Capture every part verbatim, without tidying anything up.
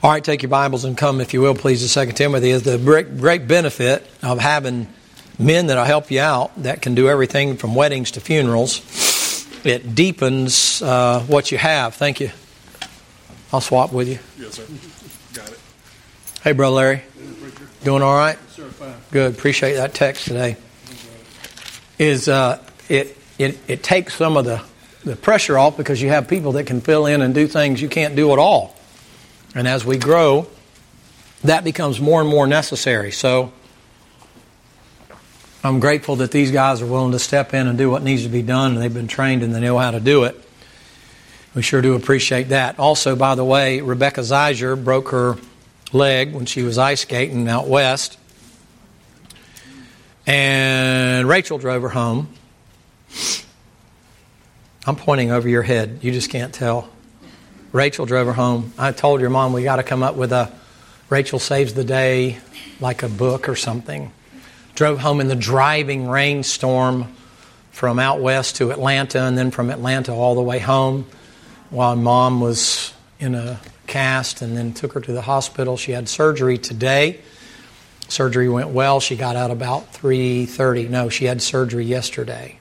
All right, take your Bibles and come, if you will, please, to Second Timothy. Is the great, great benefit of having men that will help you out that can do everything from weddings to funerals. It deepens uh, what you have. Thank you. I'll swap with you. Yes, sir. Got it. Hey, Brother Larry. Doing all right? Yes, sir, fine. Good. Appreciate that text today. Is uh, it, it it takes some of the, the pressure off because you have people that can fill in and do things you can't do at all. And as we grow, that becomes more and more necessary. So I'm grateful that these guys are willing to step in and do what needs to be done. And they've been trained and they know how to do it. We sure do appreciate that. Also, by the way, Rebecca Zeiser broke her leg when she was ice skating out west. And Rachel drove her home. I'm pointing over your head. You just can't tell. Rachel drove her home. I told your mom we got to come up with a Rachel Saves the Day, like a book or something. Drove home in the driving rainstorm from out west to Atlanta, and then from Atlanta all the way home while mom was in a cast, and then took her to the hospital. She had surgery today. Surgery went well. She got out about three thirty. No, she had surgery yesterday.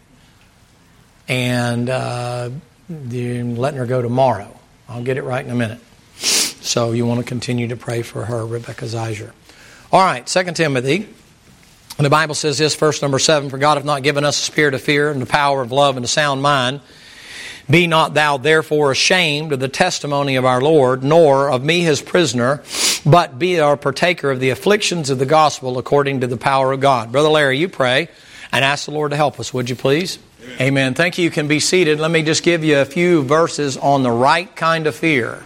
And uh, they're letting her go tomorrow. I'll get it right in a minute. So you want to continue to pray for her, Rebecca Zeiser. All right, Second Timothy. The Bible says this, verse number seven, "For God hath not given us a spirit of fear, and the power of love and a sound mind. Be not thou therefore ashamed of the testimony of our Lord, nor of me his prisoner, but be a partaker of the afflictions of the gospel according to the power of God." Brother Larry, you pray and ask the Lord to help us, would you please? Amen. Amen. Thank you. You can be seated. Let me just give you a few verses on the right kind of fear,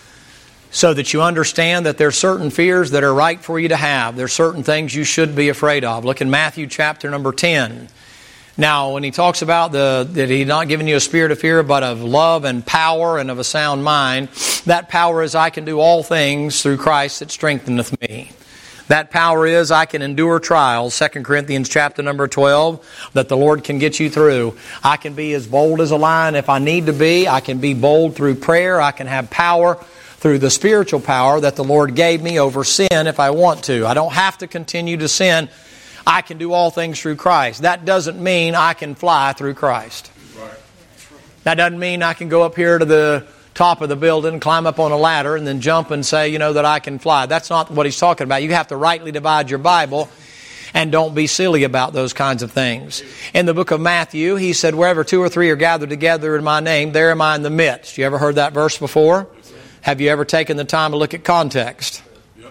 so that you understand that there are certain fears that are right for you to have. There are certain things you should be afraid of. Look in Matthew chapter number ten. Now, when he talks about the that he's not giving you a spirit of fear, but of love and power and of a sound mind, that power is I can do all things through Christ that strengtheneth me. That power is I can endure trials, Second Corinthians chapter number twelve, that the Lord can get you through. I can be as bold as a lion if I need to be. I can be bold through prayer. I can have power through the spiritual power that the Lord gave me over sin if I want to. I don't have to continue to sin. I can do all things through Christ. That doesn't mean I can fly through Christ. Right. That doesn't mean I can go up here to the top of the building, climb up on a ladder, and then jump and say, you know, that I can fly. That's not what he's talking about. You have to rightly divide your Bible, and don't be silly about those kinds of things. In the book of Matthew, he said, "Wherever two or three are gathered together in my name, there am I in the midst." You ever heard that verse before? Have you ever taken the time to look at context?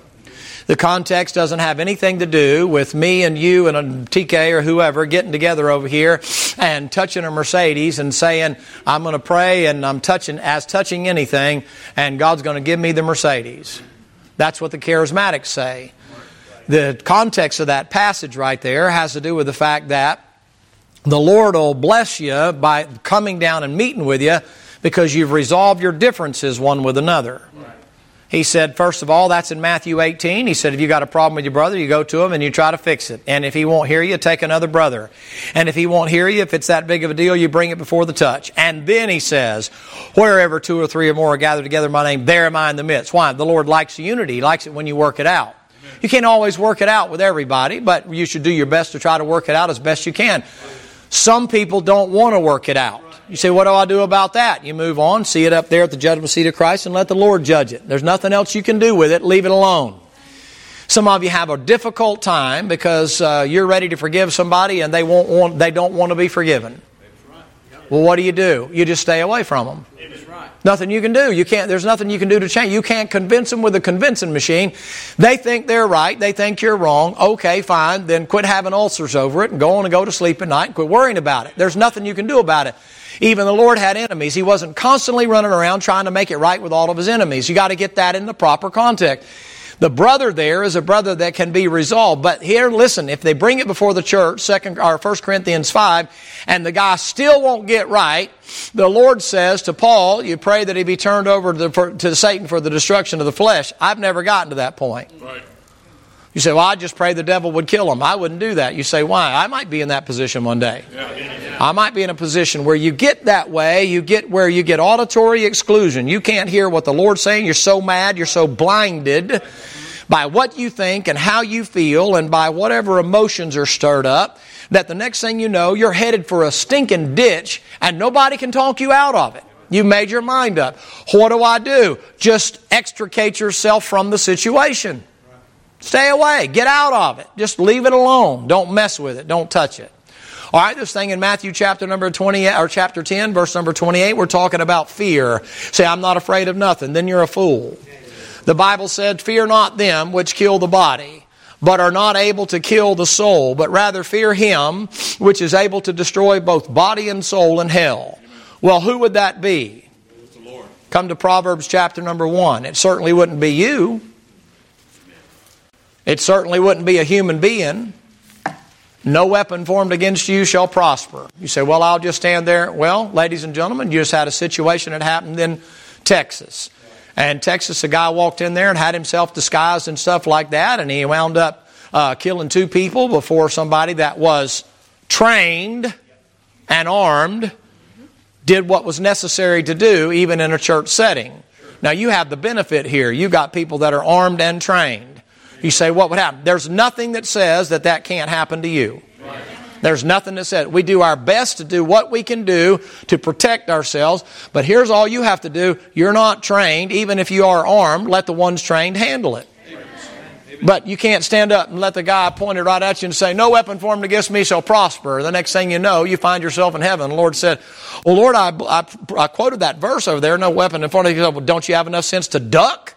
The context doesn't have anything to do with me and you and a T K or whoever getting together over here and touching a Mercedes and saying, I'm going to pray and I'm touching as touching anything and God's going to give me the Mercedes. That's what the charismatics say. The context of that passage right there has to do with the fact that the Lord will bless you by coming down and meeting with you because you've resolved your differences one with another. He said, first of all, that's in Matthew eighteen. He said, if you got a problem with your brother, you go to him and you try to fix it. And if he won't hear you, take another brother. And if he won't hear you, if it's that big of a deal, you bring it before the touch. And then he says, wherever two or three or more are gathered together in my name, there am I in the midst. Why? The Lord likes unity. He likes it when you work it out. You can't always work it out with everybody, but you should do your best to try to work it out as best you can. Some people don't want to work it out. You say, what do I do about that? You move on, see it up there at the judgment seat of Christ, and let the Lord judge it. There's nothing else you can do with it. Leave it alone. Some of you have a difficult time because uh, you're ready to forgive somebody and they won't want, they don't want to be forgiven. Well, what do you do? You just stay away from them. Nothing you can do. You can't. There's nothing you can do to change. You can't convince them with a convincing machine. They think they're right. They think you're wrong. Okay, fine. Then quit having ulcers over it and go on and go to sleep at night and quit worrying about it. There's nothing you can do about it. Even the Lord had enemies. He wasn't constantly running around trying to make it right with all of his enemies. You got to get that in the proper context. The brother there is a brother that can be resolved. But here, listen, if they bring it before the church, second or First Corinthians five, and the guy still won't get right, the Lord says to Paul, you pray that he be turned over to, the, for, to Satan for the destruction of the flesh. I've never gotten to that point. Right. You say, well, I just pray the devil would kill him. I wouldn't do that. You say, why? I might be in that position one day. I might be in a position where you get that way, you get where you get auditory exclusion. You can't hear what the Lord's saying. You're so mad, you're so blinded by what you think and how you feel and by whatever emotions are stirred up, that the next thing you know, you're headed for a stinking ditch and nobody can talk you out of it. You made your mind up. What do I do? Just extricate yourself from the situation. Stay away. Get out of it. Just leave it alone. Don't mess with it. Don't touch it. All right, this thing in Matthew chapter number twenty, or chapter ten, verse number twenty-eight, we're talking about fear. Say, I'm not afraid of nothing. Then you're a fool. The Bible said, fear not them which kill the body, but are not able to kill the soul, but rather fear him which is able to destroy both body and soul in hell. Well, who would that be? Come to Proverbs chapter number one. It certainly wouldn't be you. It certainly wouldn't be a human being. No weapon formed against you shall prosper. You say, well, I'll just stand there. Well, ladies and gentlemen, you just had a situation that happened in Texas. And Texas, a guy walked in there and had himself disguised and stuff like that, and he wound up uh, killing two people before somebody that was trained and armed did what was necessary to do, even in a church setting. Now, you have the benefit here. You got people that are armed and trained. You say, what would happen? There's nothing that says that that can't happen to you. There's nothing that says. We do our best to do what we can do to protect ourselves, but here's all you have to do. You're not trained. Even if you are armed, let the ones trained handle it. But you can't stand up and let the guy pointed right at you and say, no weapon formed against me shall prosper. The next thing you know, you find yourself in heaven. The Lord said, well, Lord, I, I, I quoted that verse over there, no weapon in front of you. Well, don't you have enough sense to duck?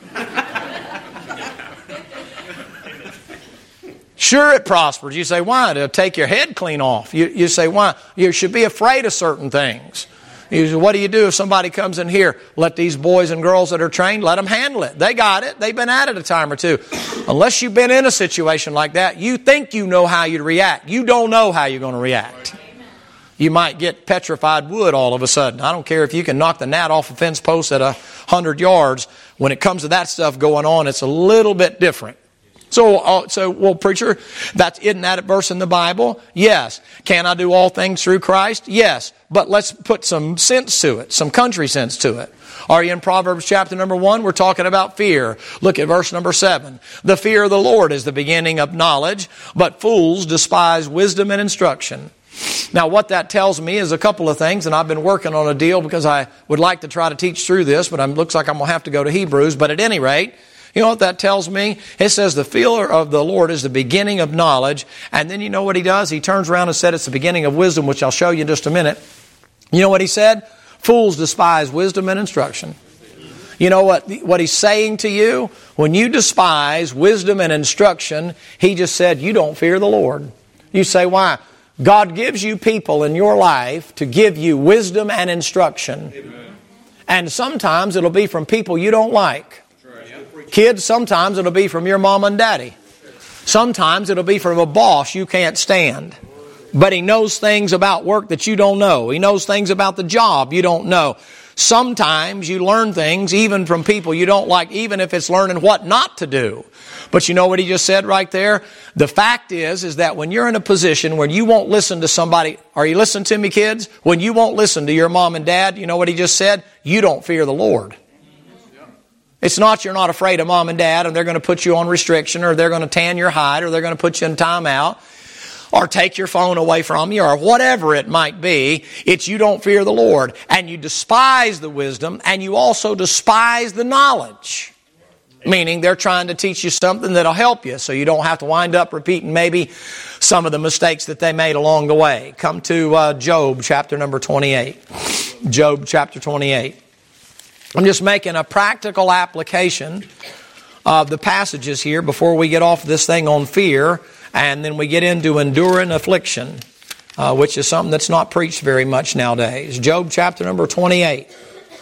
Sure, it prospers. You say, why? To take your head clean off. You, you say, why? You should be afraid of certain things. You say, what do you do if somebody comes in here? Let these boys and girls that are trained, let them handle it. They got it. They've been at it a time or two. Unless you've been in a situation like that, you think you know how you'd react. You don't know how you're going to react. You might get petrified wood all of a sudden. I don't care if you can knock the gnat off a fence post at a hundred yards. When it comes to that stuff going on, it's a little bit different. So, uh, so, well, preacher, that's, isn't that a verse in the Bible? Yes. Can I do all things through Christ? Yes. But let's put some sense to it, some country sense to it. Are you in Proverbs chapter number one? We're talking about fear. Look at verse number seven. The fear of the Lord is the beginning of knowledge, but fools despise wisdom and instruction. Now, what that tells me is a couple of things, and I've been working on a deal because I would like to try to teach through this, but it looks like I'm going to have to go to Hebrews. But at any rate, you know what that tells me? It says the fear of the Lord is the beginning of knowledge. And then you know what he does? He turns around and said it's the beginning of wisdom, which I'll show you in just a minute. You know what he said? Fools despise wisdom and instruction. You know what, what he's saying to you? When you despise wisdom and instruction, he just said you don't fear the Lord. You say, why? God gives you people in your life to give you wisdom and instruction. Amen. And sometimes it'll be from people you don't like. Kids, sometimes it'll be from your mom and daddy. Sometimes it'll be from a boss you can't stand. But he knows things about work that you don't know. He knows things about the job you don't know. Sometimes you learn things even from people you don't like, even if it's learning what not to do. But you know what he just said right there? The fact is, is that when you're in a position where you won't listen to somebody, are you listening to me, kids? When you won't listen to your mom and dad, you know what he just said? You don't fear the Lord. It's not you're not afraid of mom and dad and they're going to put you on restriction or they're going to tan your hide or they're going to put you in timeout or take your phone away from you or whatever it might be. It's you don't fear the Lord and you despise the wisdom and you also despise the knowledge. Meaning they're trying to teach you something that'll help you so you don't have to wind up repeating maybe some of the mistakes that they made along the way. Come to uh, Job chapter number twenty-eight. Job chapter twenty-eight. I'm just making a practical application of the passages here before we get off this thing on fear, and then we get into enduring affliction, uh, which is something that's not preached very much nowadays. Job chapter number twenty-eight.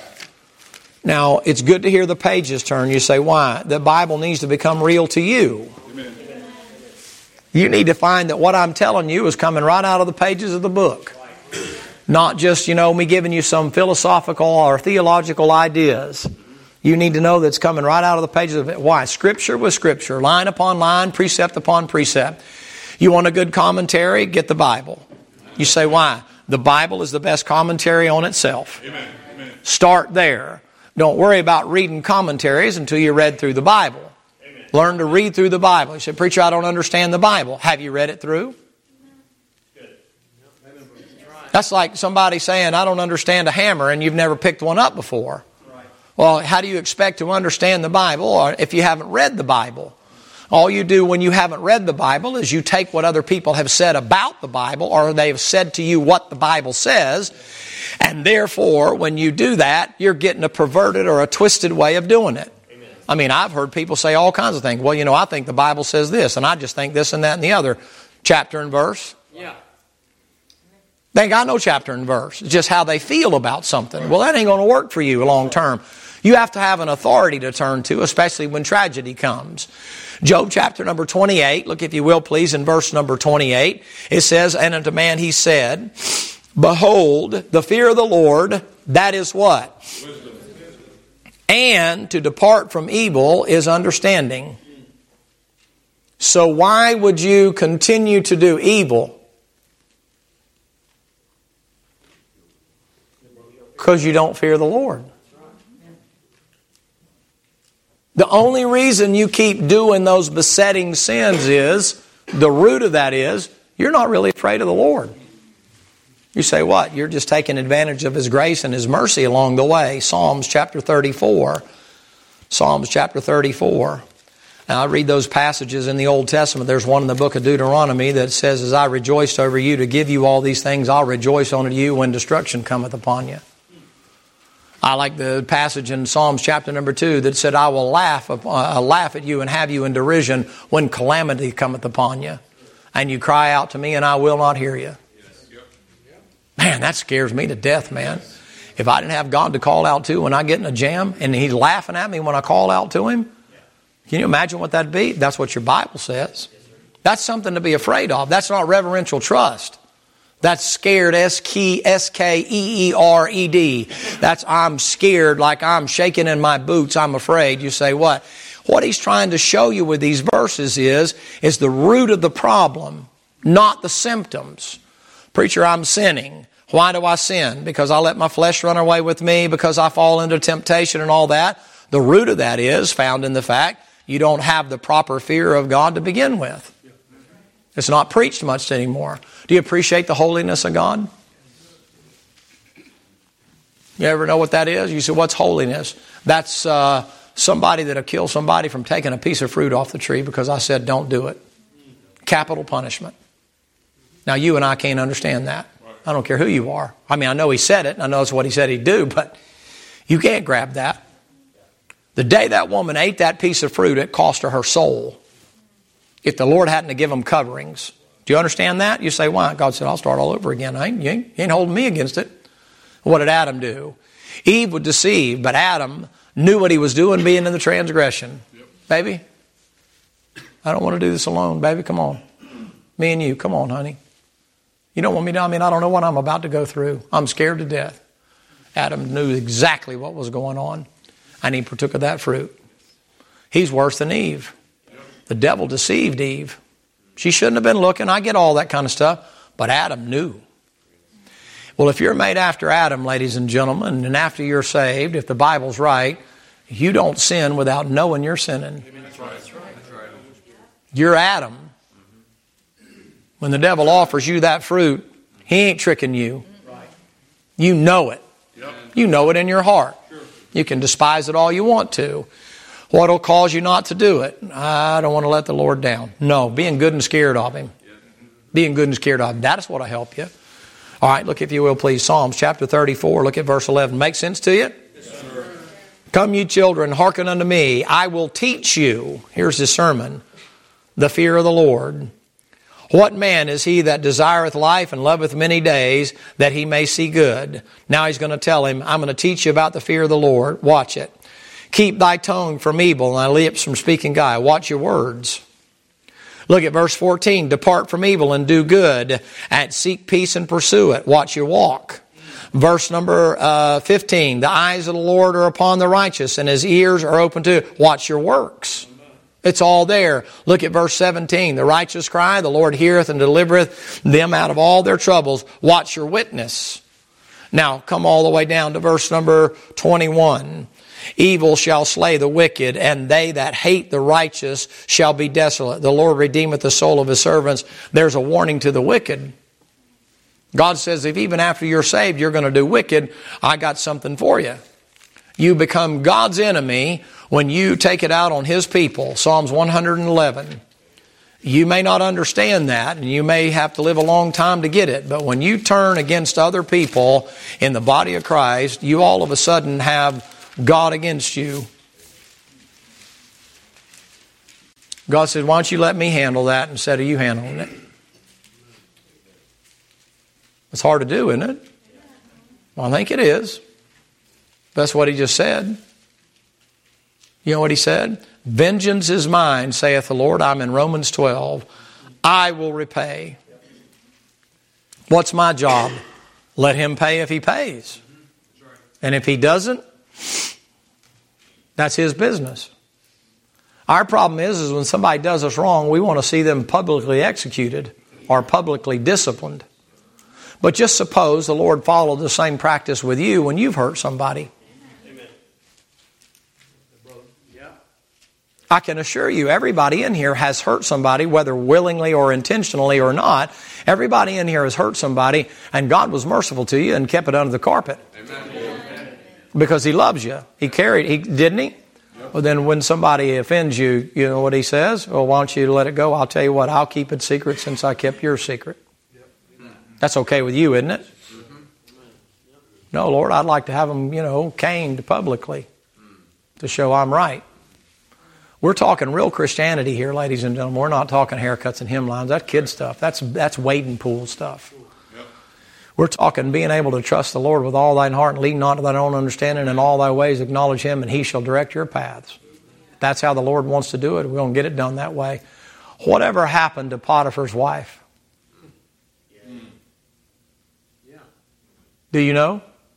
Now, it's good to hear the pages turn. You say, why? The Bible needs to become real to you. Amen. You need to find that what I'm telling you is coming right out of the pages of the book. Not just, you know, me giving you some philosophical or theological ideas. You need to know that's coming right out of the pages of it. Why? Scripture with Scripture, line upon line, precept upon precept. You want a good commentary? Get the Bible. You say, why? The Bible is the best commentary on itself. Amen. Amen. Start there. Don't worry about reading commentaries until you read through the Bible. Amen. Learn to read through the Bible. You say, preacher, I don't understand the Bible. Have you read it through? Good. That's like somebody saying, I don't understand a hammer, and you've never picked one up before. Well, how do you expect to understand the Bible if you haven't read the Bible? All you do when you haven't read the Bible is you take what other people have said about the Bible, or they've said to you what the Bible says, and therefore, when you do that, you're getting a perverted or a twisted way of doing it. Amen. I mean, I've heard people say all kinds of things. Well, you know, I think the Bible says this, and I just think this and that and the other. Chapter and verse. Yeah. They ain't got no chapter and verse. It's just how they feel about something. Well, that ain't going to work for you long term. You have to have an authority to turn to, especially when tragedy comes. Job chapter number twenty-eight, look if you will please in verse number twenty-eight. It says, and unto man he said, behold, the fear of the Lord, that is what? Wisdom. And to depart from evil is understanding. So why would you continue to do evil? Because you don't fear the Lord. The only reason you keep doing those besetting sins is, the root of that is, you're not really afraid of the Lord. You say, what? You're just taking advantage of His grace and His mercy along the way. Psalms chapter thirty-four. Psalms chapter thirty-four. Now I read those passages in the Old Testament. There's one in the book of Deuteronomy that says, as I rejoiced over you to give you all these things, I'll rejoice on you when destruction cometh upon you. I like the passage in Psalms chapter number two that said, I will laugh, uh, laugh at you and have you in derision when calamity cometh upon you. And you cry out to me and I will not hear you. Man, that scares me to death, man. If I didn't have God to call out to when I get in a jam and He's laughing at me when I call out to Him, can you imagine what that'd be? That's what your Bible says. That's something to be afraid of. That's not reverential trust. That's scared, S K E E R E D. That's I'm scared, like I'm shaking in my boots, I'm afraid. You say, what? What he's trying to show you with these verses is, is the root of the problem, not the symptoms. Preacher, I'm sinning. Why do I sin? Because I let my flesh run away with me, because I fall into temptation and all that. The root of that is found in the fact you don't have the proper fear of God to begin with. It's not preached much anymore. Do you appreciate the holiness of God? You ever know what that is? You say, what's holiness? That's uh, somebody that'll kill somebody from taking a piece of fruit off the tree because I said don't do it. Capital punishment. Now you and I can't understand that. I don't care who you are. I mean, I know He said it, and I know it's what He said He'd do, but you can't grab that. The day that woman ate that piece of fruit, it cost her her soul. If the Lord hadn't to give them coverings. Do you understand that? You say, why? God said, I'll start all over again. I ain't, you, ain't, you ain't holding me against it. What did Adam do? Eve was deceived, but Adam knew what he was doing being in the transgression. Yep. Baby, I don't want to do this alone. Baby, come on. Me and you, come on, honey. You don't want me to, I mean, I don't know what I'm about to go through. I'm scared to death. Adam knew exactly what was going on, and he partook of that fruit. He's worse than Eve. The devil deceived Eve. She shouldn't have been looking. I get all that kind of stuff. But Adam knew. Well, if you're made after Adam, ladies and gentlemen, and after you're saved, if the Bible's right, you don't sin without knowing you're sinning. That's right. That's right. You're Adam. When the devil offers you that fruit, he ain't tricking you. You know it. You know it in your heart. You can despise it all you want to. What will cause you not to do it? I don't want to let the Lord down. No, being good and scared of Him. Being good and scared of Him. That is what will help you. All right, look if you will please. Psalms chapter thirty-four, look at verse eleven. Make sense to you? Yes, sir. Come ye children, hearken unto me. I will teach you. Here's his sermon. The fear of the Lord. What man is he that desireth life and loveth many days, that he may see good? Now he's going to tell him, I'm going to teach you about the fear of the Lord. Watch it. Keep thy tongue from evil and thy lips from speaking guile. Watch your words. Look at verse fourteen. Depart from evil and do good, and seek peace and pursue it. Watch your walk. Verse number uh, fifteen, the eyes of the Lord are upon the righteous, and his ears are open to watch your works. It's all there. Look at verse seventeen. The righteous cry, the Lord heareth and delivereth them out of all their troubles. Watch your witness. Now, come all the way down to verse number twenty-one. Evil shall slay the wicked, and they that hate the righteous shall be desolate. The Lord redeemeth the soul of his servants. There's a warning to the wicked. God says, if even after you're saved you're going to do wicked, I got something for you. You become God's enemy when you take it out on his people. Psalms one eleven. You may not understand that, and you may have to live a long time to get it, but when you turn against other people in the body of Christ, you all of a sudden have God against you. God said, why don't you let me handle that instead of you handling it? It's hard to do, isn't it? Well, I think it is. That's what he just said. You know what he said? Vengeance is mine, saith the Lord. I'm in Romans twelve. I will repay. What's my job? Let him pay if he pays. And if he doesn't, that's his business. Our problem is, is when somebody does us wrong, we want to see them publicly executed or publicly disciplined. But just suppose the Lord followed the same practice with you when you've hurt somebody. Amen. Yeah. I can assure you, everybody in here has hurt somebody, whether willingly or intentionally or not. Everybody in here has hurt somebody, and God was merciful to you and kept it under the carpet. Amen. Because he loves you. He carried, he didn't he? Yep. Well, then when somebody offends you, you know what he says? Well, why don't you let it go? I'll tell you what, I'll keep it secret since I kept your secret. That's okay with you, isn't it? No, Lord, I'd like to have them, you know, caned publicly to show I'm right. We're talking real Christianity here, ladies and gentlemen. We're not talking haircuts and hemlines. That's kid stuff. That's that's wading pool stuff. Yep. We're talking being able to trust the Lord with all thine heart and lean not to thine own understanding, and all thy ways acknowledge him, and he shall direct your paths. That's how the Lord wants to do it. We're going to get it done that way. Whatever happened to Potiphar's wife? Do you know?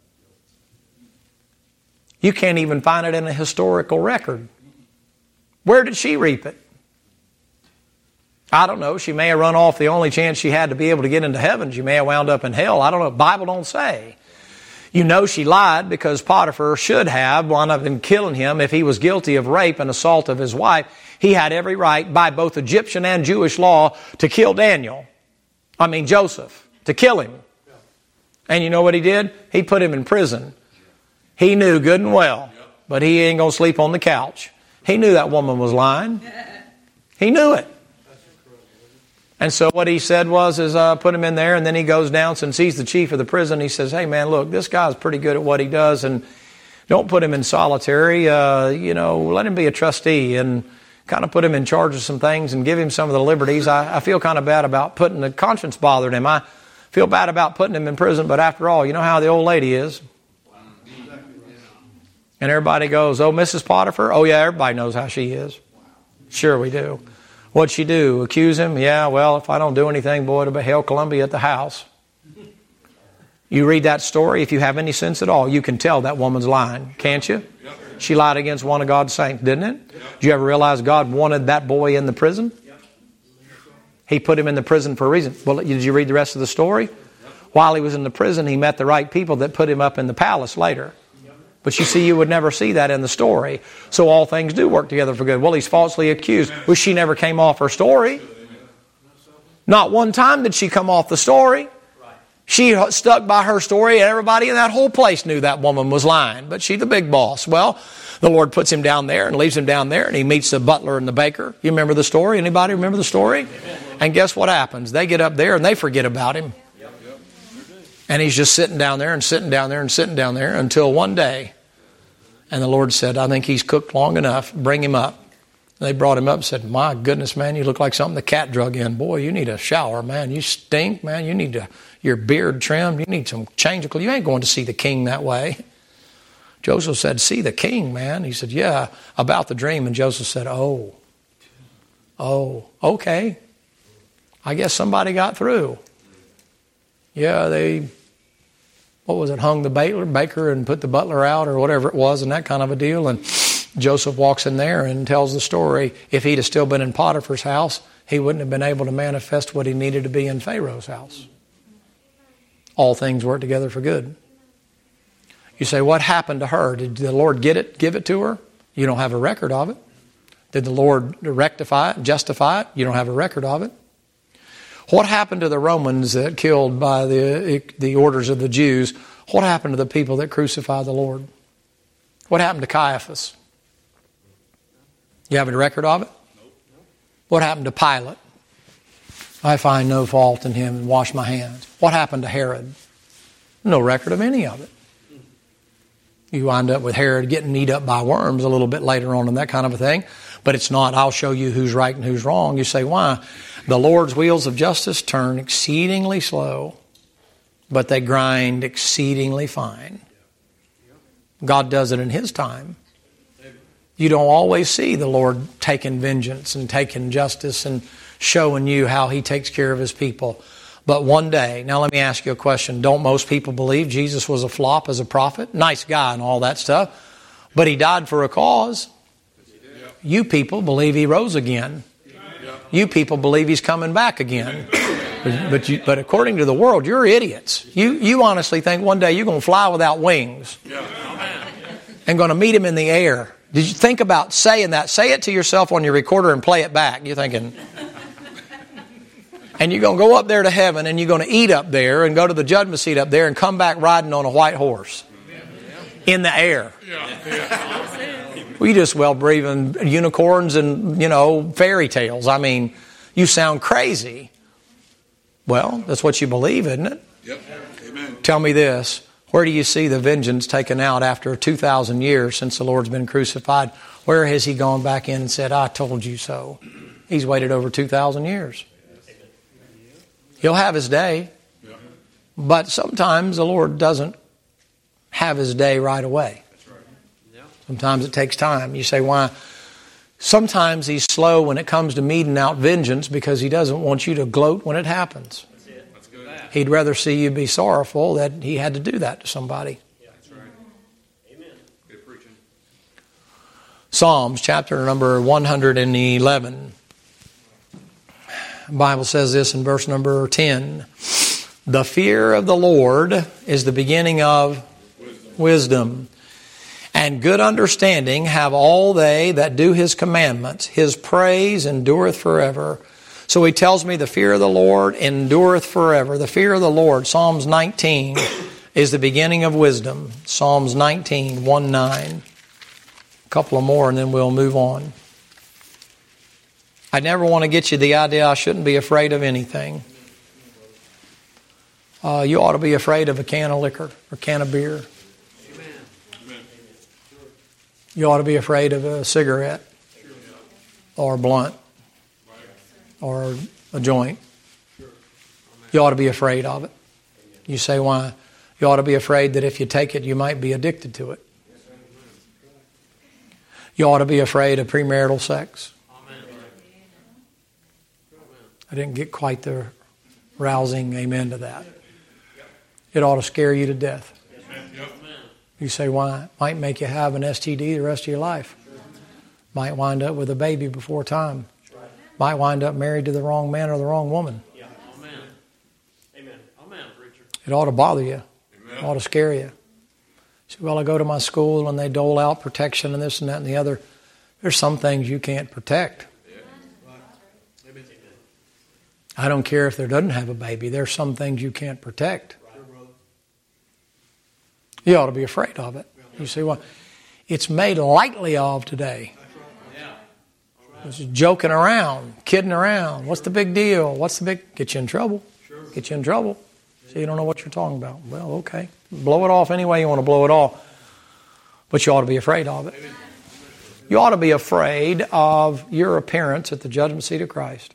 You can't even find it in a historical record. Where did she reap it? I don't know. She may have run off the only chance she had to be able to get into heaven. She may have wound up in hell. I don't know. The Bible don't say. You know she lied because Potiphar should have wound up in killing him if he was guilty of rape and assault of his wife. He had every right by both Egyptian and Jewish law to kill Daniel. I mean Joseph. To kill him. And you know what he did? He put him in prison. He knew good and well, but he ain't going to sleep on the couch. He knew that woman was lying. He knew it. And so what he said was, is uh, put him in there, and then he goes down, since he's the chief of the prison, he says, hey man, look, this guy's pretty good at what he does, and don't put him in solitary. Uh, you know, let him be a trustee, and kind of put him in charge of some things and give him some of the liberties. I, I feel kind of bad about putting the conscience bothered him. I feel bad about putting him in prison, but after all, you know how the old lady is. And everybody goes, oh, Missus Potiphar? Oh, yeah, everybody knows how she is. Sure we do. What'd she do? Accuse him? Yeah, well, if I don't do anything, boy, it'll be hell Columbia at the house. You read that story, if you have any sense at all, you can tell that woman's lying, can't you? She lied against one of God's saints, didn't it? Did you ever realize God wanted that boy in the prison? He put him in the prison for a reason. Well, did you read the rest of the story? While he was in the prison, he met the right people that put him up in the palace later. But you see, you would never see that in the story. So all things do work together for good. Well, he's falsely accused. Well, she never came off her story. Not one time did she come off the story. She stuck by her story, and everybody in that whole place knew that woman was lying. But she's the big boss. Well, the Lord puts him down there and leaves him down there, and he meets the butler and the baker. You remember the story? Anybody remember the story? And guess what happens? They get up there and they forget about him. And he's just sitting down there and sitting down there and sitting down there until one day. And the Lord said, I think he's cooked long enough. Bring him up. They brought him up and said, my goodness, man, you look like something the cat drug in. Boy, you need a shower, man. You stink, man. You need to, your beard trimmed. You need some change of clothes. You ain't going to see the king that way. Joseph said, see the king, man. He said, yeah, about the dream. And Joseph said, oh, oh, okay. I guess somebody got through. Yeah, they what was it, hung the baker, baker and put the butler out or whatever it was and that kind of a deal. And Joseph walks in there and tells the story. If he'd have still been in Potiphar's house, he wouldn't have been able to manifest what he needed to be in Pharaoh's house. All things work together for good. You say, what happened to her? Did the Lord get it, give it to her? You don't have a record of it. Did the Lord rectify it, justify it? You don't have a record of it. What happened to the Romans that killed by the, the orders of the Jews? What happened to the people that crucified the Lord? What happened to Caiaphas? You have a record of it? What happened to Pilate? I find no fault in him and wash my hands. What happened to Herod? No record of any of it. You wind up with Herod getting eat up by worms a little bit later on and that kind of a thing. But it's not, I'll show you who's right and who's wrong. You say, why? The Lord's wheels of justice turn exceedingly slow, but they grind exceedingly fine. God does it in His time. You don't always see the Lord taking vengeance and taking justice and showing you how He takes care of His people. But one day, now let me ask you a question. Don't most people believe Jesus was a flop as a prophet? Nice guy and all that stuff. But He died for a cause. You people believe He rose again. You people believe He's coming back again. But, but, you, but according to the world, you're idiots. You, you honestly think one day you're going to fly without wings and going to meet Him in the air. Did you think about saying that? Say it to yourself on your recorder and play it back. You're thinking... And you're going to go up there to heaven and you're going to eat up there and go to the judgment seat up there and come back riding on a white horse in the air. We just well breathing unicorns and, you know, fairy tales. I mean, you sound crazy. Well, that's what you believe, isn't it? Yep. Amen. Tell me this. Where do you see the vengeance taken out after two thousand years since the Lord's been crucified? Where has He gone back in and said, I told you so? He's waited over two thousand years. He'll have His day, but sometimes the Lord doesn't have His day right away. Sometimes it takes time. You say, why? Sometimes He's slow when it comes to meting out vengeance because He doesn't want you to gloat when it happens. He'd rather see you be sorrowful that He had to do that to somebody. That's right. Amen. Good preaching. Psalms chapter number one hundred eleven. The Bible says this in verse number ten. The fear of the Lord is the beginning of wisdom. wisdom. And good understanding have all they that do His commandments. His praise endureth forever. So He tells me the fear of the Lord endureth forever. The fear of the Lord, Psalms nineteen, is the beginning of wisdom. Psalms nineteen, one nine. A couple of more and then we'll move on. I never want to get you the idea I shouldn't be afraid of anything. Uh, you ought to be afraid of a can of liquor or a can of beer. You ought to be afraid of a cigarette or a blunt or a joint. You ought to be afraid of it. You say, why? You ought to be afraid that if you take it, you might be addicted to it. You ought to be afraid of premarital sex. I didn't get quite the rousing amen to that. It ought to scare you to death. You say, why? Might make you have an S T D the rest of your life. Might wind up with a baby before time. Might wind up married to the wrong man or the wrong woman. Yeah. Amen. Amen. Amen, preacher. It ought to bother you. Amen. It ought to scare you. You say, well, I go to my school and they dole out protection and this and that and the other. There's some things you can't protect. I don't care if there doesn't have a baby. There's some things you can't protect. You ought to be afraid of it. You say, well, it's made lightly of today. It's joking around, kidding around. What's the big deal? What's the big... Get you in trouble. Get you in trouble. So you don't know what you're talking about. Well, okay. Blow it off any way you want to blow it off. But you ought to be afraid of it. You ought to be afraid of your appearance at the judgment seat of Christ.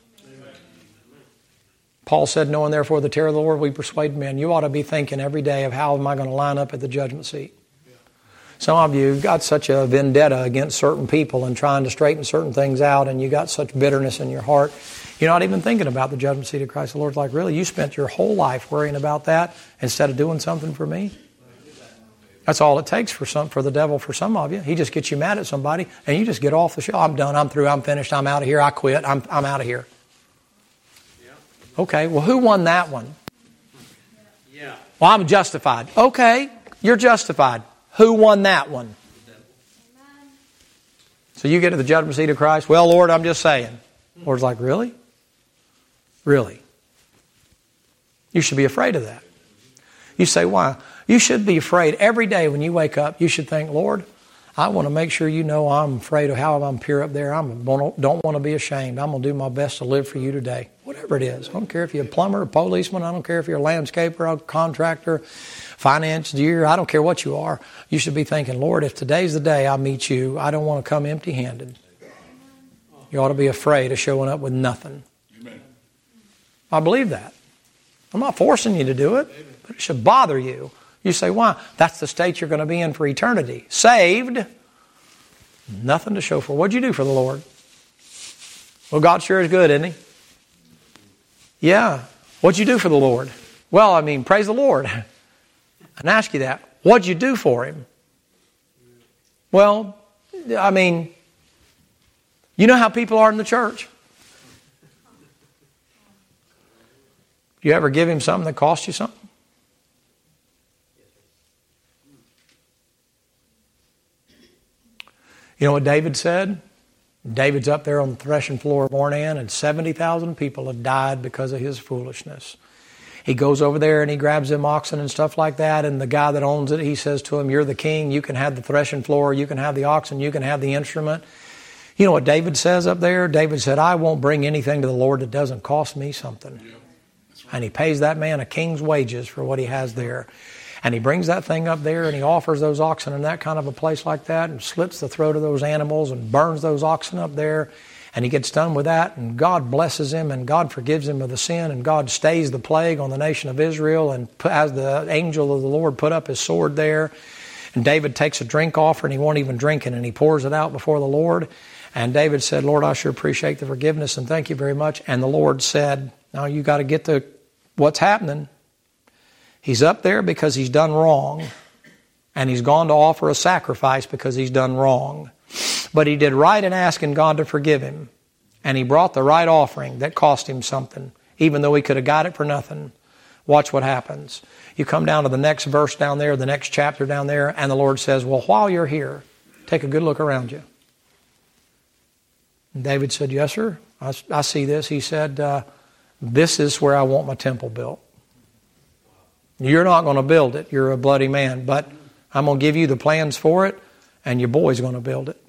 Paul said, knowing therefore the terror of the Lord, we persuade men. You ought to be thinking every day of how am I going to line up at the judgment seat. Some of you have got such a vendetta against certain people and trying to straighten certain things out, and you got such bitterness in your heart. You're not even thinking about the judgment seat of Christ. The Lord's like, really? You spent your whole life worrying about that instead of doing something for me? That's all it takes for some for the devil, for some of you. He just gets you mad at somebody, and you just get off the show. I'm done. I'm through. I'm finished. I'm out of here. I quit. I'm I'm out of here. Okay, well, who won that one? Yeah. Well, I'm justified. Okay, you're justified. Who won that one? So you get to the judgment seat of Christ. Well, Lord, I'm just saying. The Lord's like, really? Really? You should be afraid of that. You say, why? You should be afraid every day when you wake up. You should think, Lord, I want to make sure you know I'm afraid of how I'm pure up there. I don't want to be ashamed. I'm going to do my best to live for you today. Whatever it is. I don't care if you're a plumber, a policeman. I don't care if you're a landscaper, a contractor, financier. I don't care what you are. You should be thinking, Lord, if today's the day I meet you, I don't want to come empty-handed. You ought to be afraid of showing up with nothing. Amen. I believe that. I'm not forcing you to do it, but it should bother you. You say, why? That's the state you're going to be in for eternity. Saved, nothing to show for. What'd you do for the Lord? Well, God sure is good, isn't He? Yeah. What'd you do for the Lord? Well, I mean, praise the Lord. And ask you that. What'd you do for Him? Well, I mean, you know how people are in the church. You ever give Him something that cost you something? You know what David said? David's up there on the threshing floor of Ornan, and seventy thousand people have died because of his foolishness. He goes over there and he grabs them oxen and stuff like that, and the guy that owns it, he says to him, you're the king, you can have the threshing floor, you can have the oxen, you can have the instrument. You know what David says up there? David said, I won't bring anything to the Lord that doesn't cost me something. Yeah, that's right. And he pays that man a king's wages for what he has there. And he brings that thing up there and he offers those oxen in that kind of a place like that and slits the throat of those animals and burns those oxen up there. And he gets done with that, and God blesses him, and God forgives him of the sin, and God stays the plague on the nation of Israel, and as the angel of the Lord put up his sword there. And David takes a drink offering, he won't even drink it, and he pours it out before the Lord. And David said, Lord, I sure appreciate the forgiveness, and thank you very much. And the Lord said, now you got to get to what's happening. He's up there because he's done wrong, and he's gone to offer a sacrifice because he's done wrong. But he did right in asking God to forgive him, and he brought the right offering that cost him something, even though he could have got it for nothing. Watch what happens. You come down to the next verse down there, the next chapter down there, and the Lord says, well, while you're here, take a good look around you. And David said, yes, sir, I, I see this. He said, uh, this is where I want my temple built. You're not going to build it. You're a bloody man. But I'm going to give you the plans for it, and your boy's going to build it.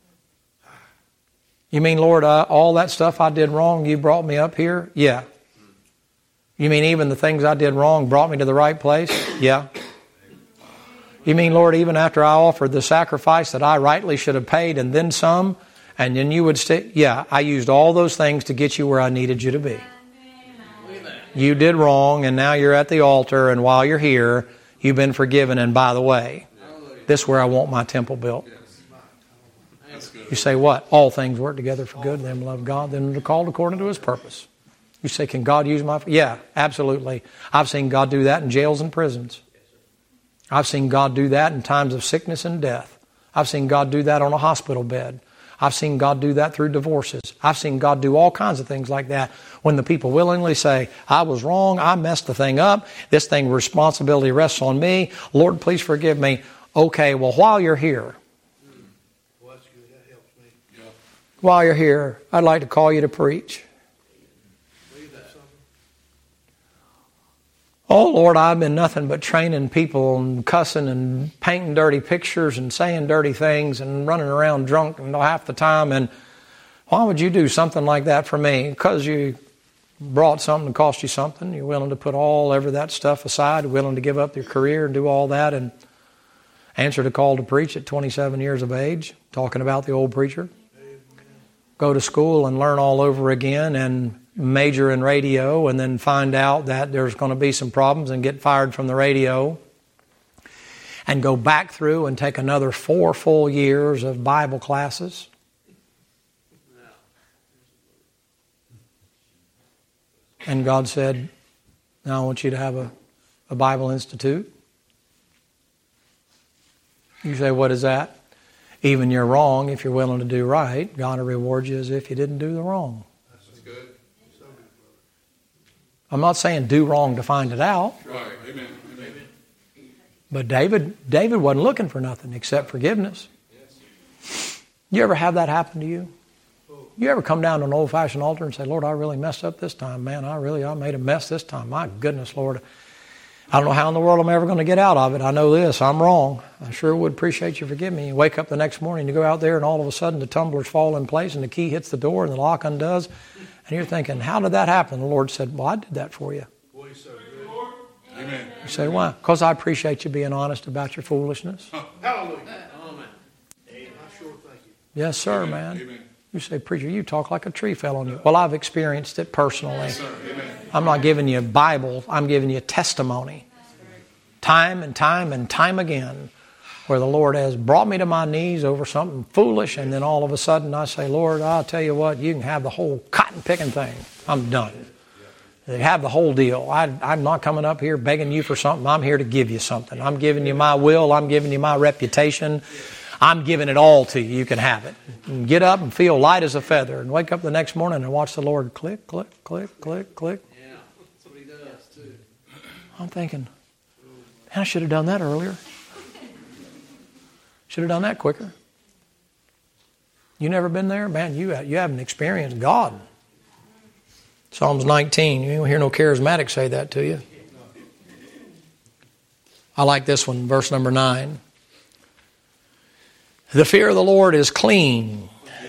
You mean, Lord, uh, all that stuff I did wrong, you brought me up here? Yeah. You mean even the things I did wrong brought me to the right place? Yeah. You mean, Lord, even after I offered the sacrifice that I rightly should have paid and then some, and then you would stay? Yeah, I used all those things to get you where I needed you to be. You did wrong, and now you're at the altar, and while you're here, you've been forgiven. And by the way, this is where I want my temple built. You say what? All things work together for good. Them love God. Then they're called according to His purpose. You say, can God use my... Yeah, absolutely. I've seen God do that in jails and prisons. I've seen God do that in times of sickness and death. I've seen God do that on a hospital bed. I've seen God do that through divorces. I've seen God do all kinds of things like that when the people willingly say, I was wrong, I messed the thing up, this thing responsibility rests on me, Lord, please forgive me. Okay, well, while you're here, Well, that's good. That helps me. Yeah. while you're here, I'd like to call you to preach. Oh, Lord, I've been nothing but training people and cussing and painting dirty pictures and saying dirty things and running around drunk and half the time. And why would you do something like that for me? Because you brought something that cost you something. You're willing to put all ever that stuff aside, willing to give up your career and do all that and answer the call to preach at twenty-seven years of age, talking about the old preacher. Go to school and learn all over again and major in radio, and then find out that there's going to be some problems and get fired from the radio. and go back through and take another four full years of Bible classes? And God said, now I want you to have a, a Bible Institute. You say, what is that? Even you're wrong, if you're willing to do right, God will reward you as if you didn't do the wrong. That's good. So good, brother. I'm not saying do wrong to find it out. Right. Amen. Amen. But David, David wasn't looking for nothing except forgiveness. Yes. You ever have that happen to you? You ever come down to an old-fashioned altar and say, Lord, I really messed up this time. Man, I really, I made a mess this time. My goodness, Lord. I don't know how in the world I'm ever going to get out of it. I know this. I'm wrong. I sure would appreciate you forgiving me. You wake up the next morning, you go out there, and all of a sudden the tumblers fall in place, and the key hits the door, and the lock undoes. And you're thinking, how did that happen? The Lord said, well, I did that for you. Boy, you're so good. Amen. You say, why? Because I appreciate you being honest about your foolishness. Hallelujah. Amen. I sure thank you. Yes, sir, man. Amen. You say, preacher, you talk like a tree fell on you. Well, I've experienced it personally. Yes, sir. Amen. I'm not giving you a Bible. I'm giving you a testimony. Time and time and time again, where the Lord has brought me to my knees over something foolish, and then all of a sudden I say, Lord, I'll tell you what, you can have the whole cotton-picking thing. I'm done. They have the whole deal. I, I'm not coming up here begging you for something. I'm here to give you something. I'm giving you my will. I'm giving you my reputation. I'm giving it all to you. You can have it. And get up and feel light as a feather and wake up the next morning and watch the Lord click, click, click, click, click. Yeah, that's what he does too. I'm thinking, man, I should have done that earlier. Should have done that quicker. You never been there? Man, you, you haven't experienced God. Psalms nineteen, you don't hear no charismatic say that to you. I like this one, verse number nine. The fear of the Lord is clean.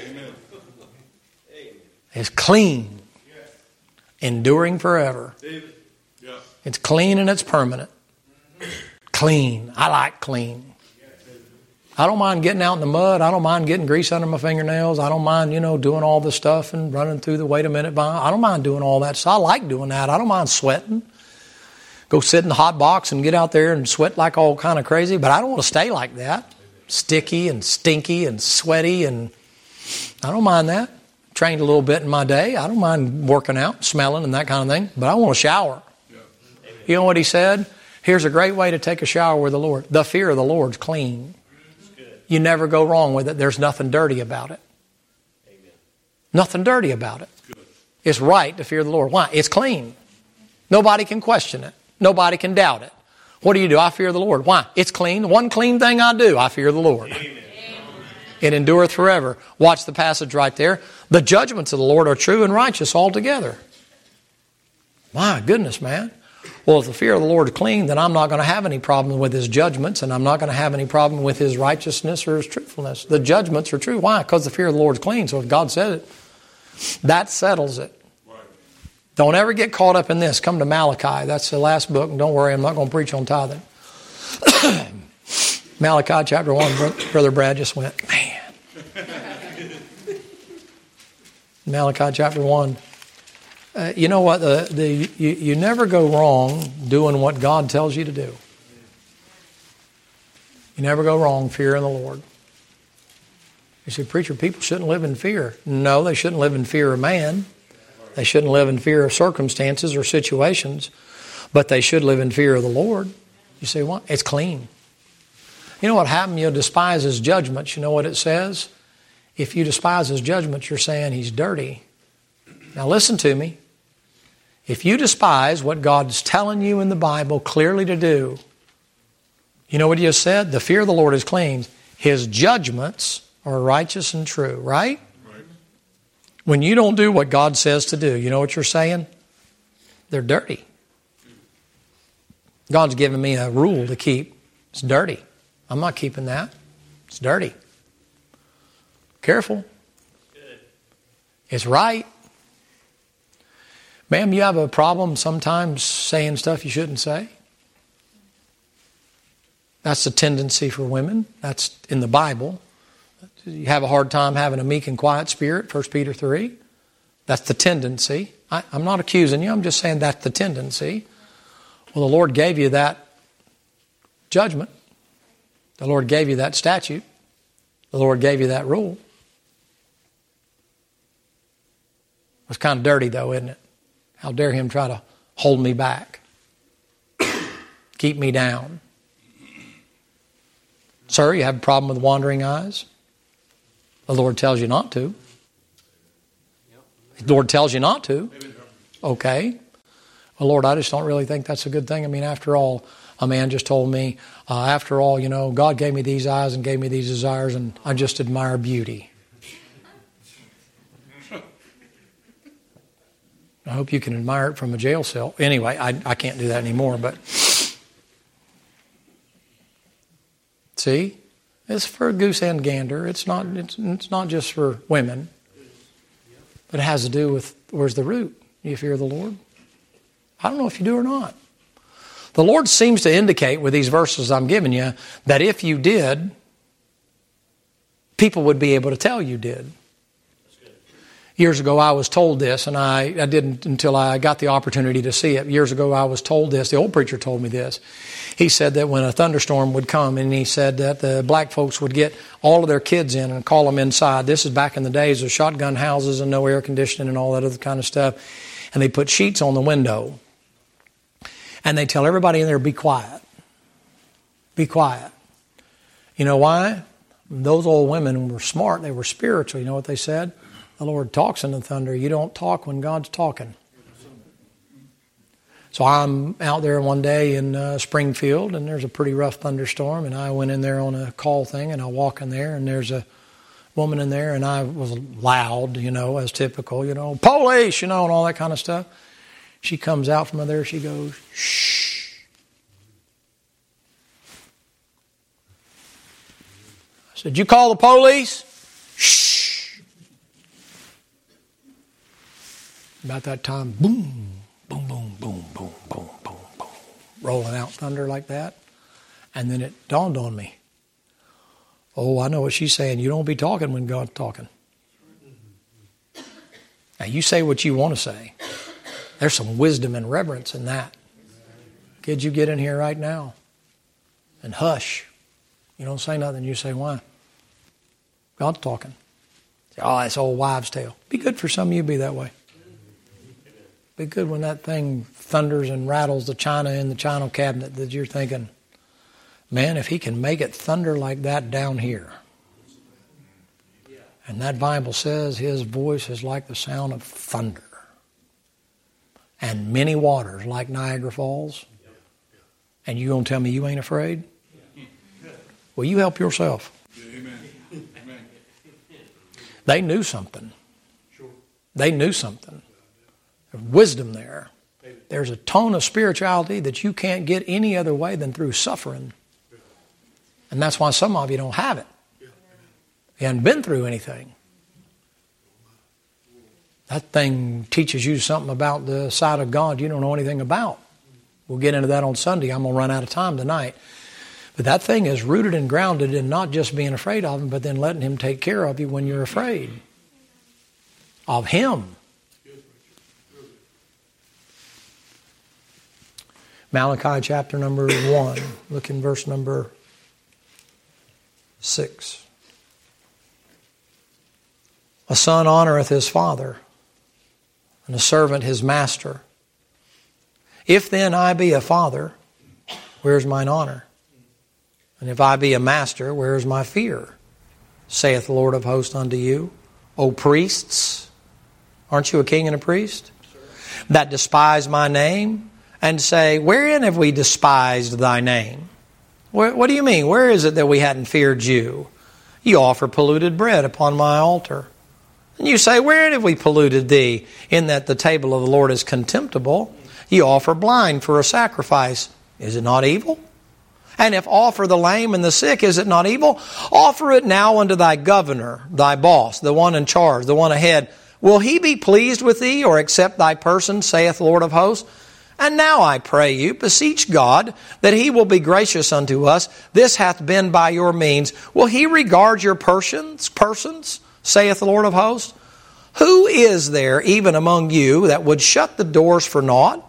It's clean. Enduring forever. It's clean and it's permanent. Clean. I like clean. I don't mind getting out in the mud. I don't mind getting grease under my fingernails. I don't mind, you know, doing all the stuff and running through the wait a minute behind. I don't mind doing all that. So I like doing that. I don't mind sweating. Go sit in the hot box and get out there and sweat like all kind of crazy. But I don't want to stay like that. Sticky and stinky and sweaty, and I don't mind that. Trained a little bit in my day. I don't mind working out, smelling and that kind of thing. But I want to shower. Yeah. You know what he said? Here's a great way to take a shower with the Lord. The fear of the Lord's clean. You never go wrong with it. There's nothing dirty about it. Amen. Nothing dirty about it. It's right to fear the Lord. Why? It's clean. Nobody can question it. Nobody can doubt it. What do you do? I fear the Lord. Why? It's clean. One clean thing I do, I fear the Lord. Amen. It endureth forever. Watch the passage right there. The judgments of the Lord are true and righteous altogether. My goodness, man. Well, if the fear of the Lord is clean, then I'm not going to have any problem with His judgments, and I'm not going to have any problem with His righteousness or His truthfulness. The judgments are true. Why? Because the fear of the Lord is clean. So if God said it, that settles it. Don't ever get caught up in this. Come to Malachi. That's the last book. And don't worry, I'm not going to preach on tithing. Malachi chapter one. Brother Brad just went, man. Malachi chapter one. Uh, you know what? The, the, you, you never go wrong doing what God tells you to do. You never go wrong fearing the Lord. You say, preacher, people shouldn't live in fear. No, they shouldn't live in fear of man. They shouldn't live in fear of circumstances or situations, but they should live in fear of the Lord. You say, what? It's clean. You know what happened? You'll despise His judgments. You know what it says? If you despise His judgments, you're saying He's dirty. Now listen to me. If you despise what God's telling you in the Bible clearly to do, you know what He just said? The fear of the Lord is clean. His judgments are righteous and true, right? When you don't do what God says to do, you know what you're saying? They're dirty. God's given me a rule to keep. It's dirty. I'm not keeping that. It's dirty. Careful. It's right. Ma'am, you have a problem sometimes saying stuff you shouldn't say? That's a tendency for women. That's in the Bible. You have a hard time having a meek and quiet spirit, First Peter three. That's the tendency. I, I'm not accusing you. I'm just saying that's the tendency. Well, the Lord gave you that judgment. The Lord gave you that statute. The Lord gave you that rule. It's kind of dirty though, isn't it? How dare him try to hold me back, keep me down. Sir, you have a problem with wandering eyes? The Lord tells you not to. The Lord tells you not to. Okay. Well, Lord, I just don't really think that's a good thing. I mean, after all, a man just told me, uh, after all, you know, God gave me these eyes and gave me these desires, and I just admire beauty. I hope you can admire it from a jail cell. Anyway, I, I can't do that anymore, but see, it's for goose and gander. It's not, it's, it's not just for women, but it has to do with where's the root. Do you fear the Lord? I don't know if you do or not. The Lord seems to indicate with these verses I'm giving you that if you did, people would be able to tell you did. Years ago I was told this, and I, I didn't until I got the opportunity to see it. Years ago I was told this. The old preacher told me this. He said that when a thunderstorm would come, and he said that the black folks would get all of their kids in and call them inside. This is back in the days of shotgun houses and no air conditioning and all that other kind of stuff. And they put sheets on the window. And they tell everybody in there, be quiet. Be quiet. You know why? Those old women were smart. They were spiritual. You know what they said? The Lord talks in the thunder. You don't talk when God's talking. So I'm out there one day in uh, Springfield, and there's a pretty rough thunderstorm, and I went in there on a call thing, and I walk in there, and there's a woman in there, and I was loud, you know, as typical, you know, police, you know, and all that kind of stuff. She comes out from there, she goes, shh. I said, you call the police? Shh. About that time, boom, boom, boom, boom, boom, boom, boom, boom, rolling out thunder like that. And then it dawned on me. Oh, I know what she's saying. You don't be talking when God's talking. Now, you say what you want to say. There's some wisdom and reverence in that. Kids, you get in here right now and hush. You don't say nothing. You say, why? God's talking. Oh, that's old wives' tale. Be good for some of you be that way. Be good when that thing thunders and rattles the china in the china cabinet that you're thinking, man, if he can make it thunder like that down here. And that Bible says his voice is like the sound of thunder. And many waters like Niagara Falls. And you going to tell me you ain't afraid? Well, you help yourself. Amen. Amen. They knew something. They knew something. There's wisdom there. There's a tone of spirituality that you can't get any other way than through suffering. And that's why some of you don't have it. You haven't been through anything. That thing teaches you something about the side of God you don't know anything about. We'll get into that on Sunday. I'm going to run out of time tonight. But that thing is rooted and grounded in not just being afraid of Him, but then letting Him take care of you when you're afraid of Him. Malachi chapter number one. Look in verse number six. A son honoreth his father, and a servant his master. If then I be a father, where's mine honor? And if I be a master, where is my fear? Saith the Lord of hosts unto you, O priests. Aren't you a king and a priest? That despise my name, and say, wherein have we despised thy name? What, what do you mean? Where is it that we hadn't feared you? You offer polluted bread upon my altar. And you say, wherein have we polluted thee? In that the table of the Lord is contemptible. You offer blind for a sacrifice. Is it not evil? And if offer the lame and the sick, is it not evil? Offer it now unto thy governor, thy boss, the one in charge, the one ahead. Will he be pleased with thee, or accept thy person, saith the Lord of hosts? And now I pray you, beseech God, that He will be gracious unto us. This hath been by your means. Will He regard your persons, persons, saith the Lord of hosts? Who is there even among you that would shut the doors for naught?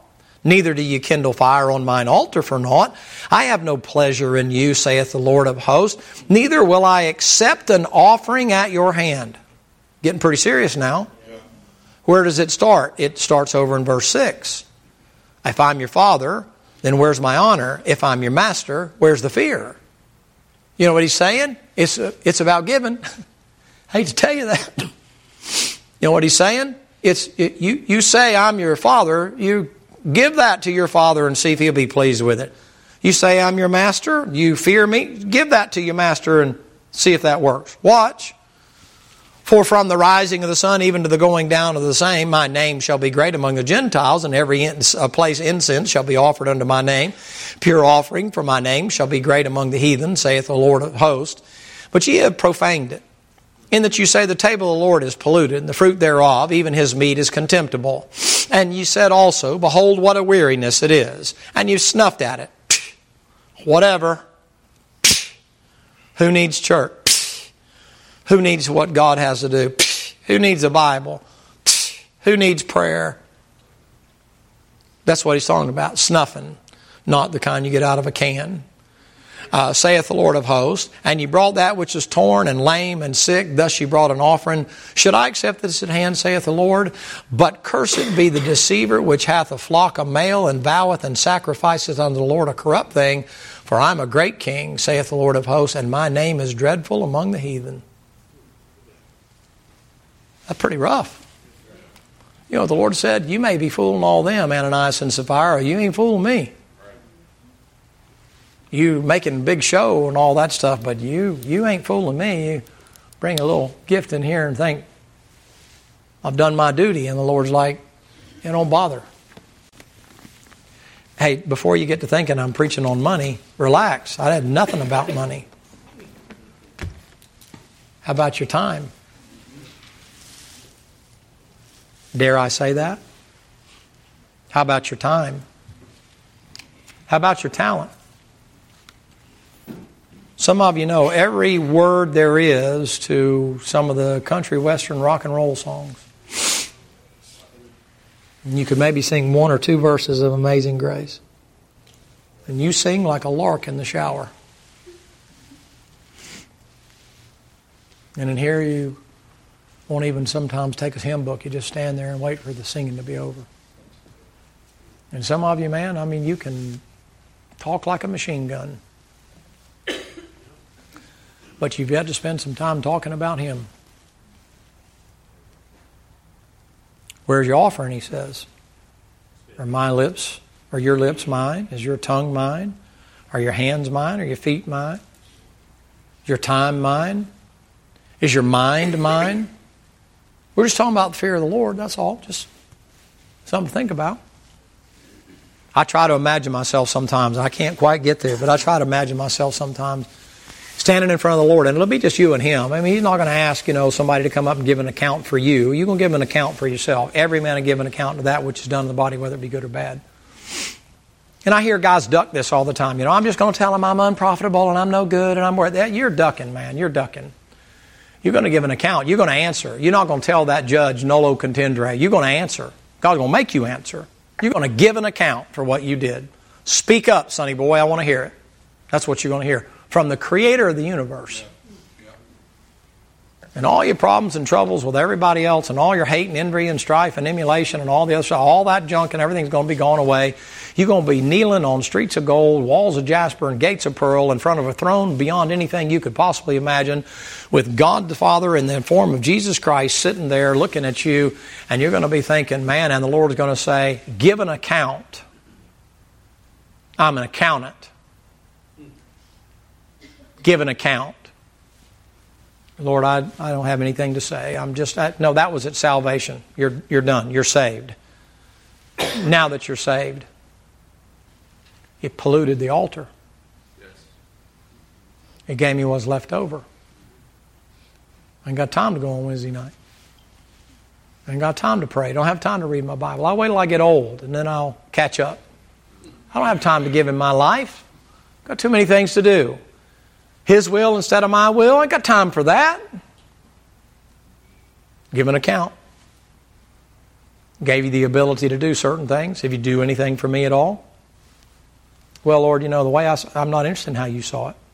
neither do you kindle fire on mine altar for naught. I have no pleasure in you, saith the Lord of hosts. Neither will I accept an offering at your hand. Getting pretty serious now. Yeah. Where does it start? It starts over in verse six. If I'm your father, then where's my honor? If I'm your master, where's the fear? You know what he's saying? It's, it's about giving. I hate to tell you that. You know what he's saying? It's it, you, you say, I'm your father. You give that to your father and see if he'll be pleased with it. You say, I'm your master. You fear me. Give that to your master and see if that works. Watch. For from the rising of the sun even to the going down of the same, my name shall be great among the Gentiles, and every in, uh, place incense shall be offered unto my name. Pure offering for my name shall be great among the heathen, saith the Lord of hosts. But ye have profaned it, in that you say the table of the Lord is polluted, and the fruit thereof, even his meat, is contemptible. And ye said also, behold, what a weariness it is. And you snuffed at it. Whatever. Who needs church? Who needs what God has to do? Who needs a Bible? Who needs prayer? That's what he's talking about. Snuffing. Not the kind you get out of a can. Uh, saith the Lord of hosts, and ye brought that which is torn and lame and sick, thus ye brought an offering. Should I accept this at hand, saith the Lord? But cursed be the deceiver which hath a flock of male, and voweth and sacrificeth unto the Lord a corrupt thing. For I am a great king, saith the Lord of hosts, and my name is dreadful among the heathen. That's pretty rough. You know, the Lord said, you may be fooling all them, Ananias and Sapphira. You ain't fooling me. You making a big show and all that stuff, but you you ain't fooling me. You bring a little gift in here and think, I've done my duty. And the Lord's like, you don't bother. Hey, before you get to thinking I'm preaching on money, relax. I had nothing about money. How about your time? Dare I say that? How about your time? How about your talent? Some of you know every word there is to some of the country, western, rock and roll songs. And you could maybe sing one or two verses of Amazing Grace. And you sing like a lark in the shower. And in here you won't even sometimes take a hymn book. You just stand there and wait for the singing to be over. And some of you, man, I mean, you can talk like a machine gun. But you've got to spend some time talking about Him. Where's your offering, he says? Are my lips, are your lips mine? Is your tongue mine? Are your hands mine? Are your feet mine? Is your time mine? Is your mind mine? We're just talking about the fear of the Lord, that's all. Just something to think about. I try to imagine myself sometimes. I can't quite get there, but I try to imagine myself sometimes standing in front of the Lord, and it'll be just you and Him. I mean, He's not going to ask, you know, somebody to come up and give an account for you. You're going to give an account for yourself. Every man will give an account to that which is done in the body, whether it be good or bad. And I hear guys duck this all the time. You know, I'm just going to tell them I'm unprofitable and I'm no good and I'm worth that. You're ducking, man. You're ducking. You're going to give an account. You're going to answer. You're not going to tell that judge nolo contendere. You're going to answer. God's going to make you answer. You're going to give an account for what you did. Speak up, sonny boy. I want to hear it. That's what you're going to hear from the Creator of the universe. And all your problems and troubles with everybody else and all your hate and envy and strife and emulation and all the other stuff, all that junk and everything's going to be gone away. You're going to be kneeling on streets of gold, walls of jasper, and gates of pearl in front of a throne beyond anything you could possibly imagine, with God the Father in the form of Jesus Christ sitting there looking at you, and you're going to be thinking, man, and the Lord is going to say, give an account. I'm an accountant. Give an account. Lord, I, I don't have anything to say. I'm just, I, no, that was at salvation. You're, you're done. You're saved. Now that you're saved, it polluted the altar. Yes. It gave me what's left over. I ain't got time to go on Wednesday night. I ain't got time to pray. I don't have time to read my Bible. I'll wait till I get old and then I'll catch up. I don't have time to give Him my life. I've got too many things to do. His will instead of my will. I ain't got time for that. Give an account. Gave you the ability to do certain things. If you do anything for me at all? Well, Lord, you know, the way I, I'm not interested in how you saw it.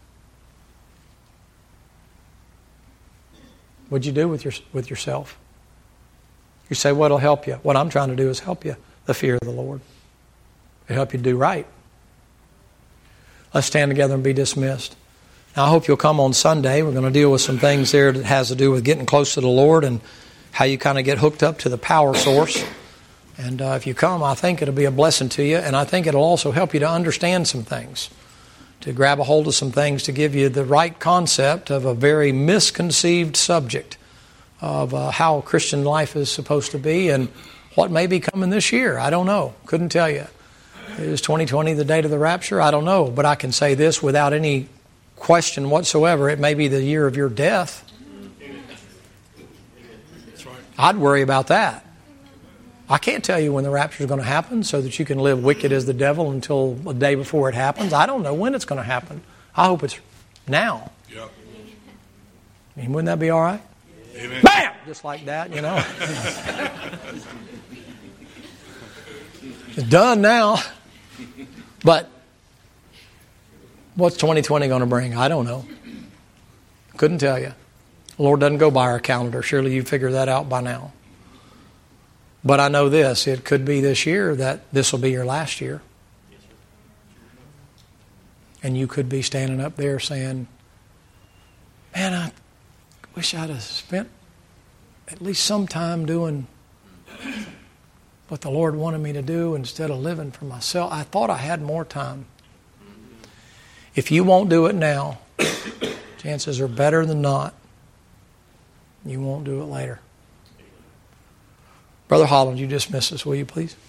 What'd you do with your with yourself? You say, what'll help you? What I'm trying to do is help you. The fear of the Lord. It'll help you do right. Let's stand together and be dismissed. Now, I hope you'll come on Sunday. We're going to deal with some things there that has to do with getting close to the Lord and how you kind of get hooked up to the power source. And uh, if you come, I think it'll be a blessing to you. And I think it'll also help you to understand some things, to grab a hold of some things, to give you the right concept of a very misconceived subject of uh, how Christian life is supposed to be and what may be coming this year. I don't know. Couldn't tell you. Is twenty twenty the date of the rapture? I don't know. But I can say this without any question whatsoever. It may be the year of your death. I'd worry about that. I can't tell you when the rapture is going to happen so that you can live wicked as the devil until the day before it happens. I don't know when it's going to happen. I hope it's now. Yep. I mean, wouldn't that be all right? Amen. Bam! Just like that, you know. It's done now. But what's twenty twenty going to bring? I don't know. Couldn't tell you. The Lord doesn't go by our calendar. Surely you figure that out by now. But I know this. It could be this year that this will be your last year. And you could be standing up there saying, man, I wish I'd have spent at least some time doing what the Lord wanted me to do instead of living for myself. I thought I had more time. If you won't do it now, chances are better than not you won't do it later. Brother Holland, you dismiss us, will you please?